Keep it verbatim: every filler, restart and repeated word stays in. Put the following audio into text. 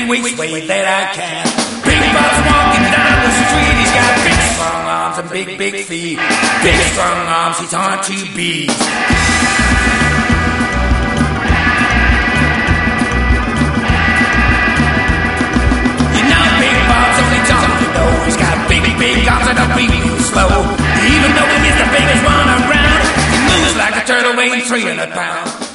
which way that I can. Big Bob's walking down the street. He's got big strong arms and big, big feet. Big strong arms, he's on two bees. You know Big Bob's only Tom, you know. He's got big, big arms and a beat slow. Even though he is the biggest one around, he moves like a turtle weighing three hundred pounds.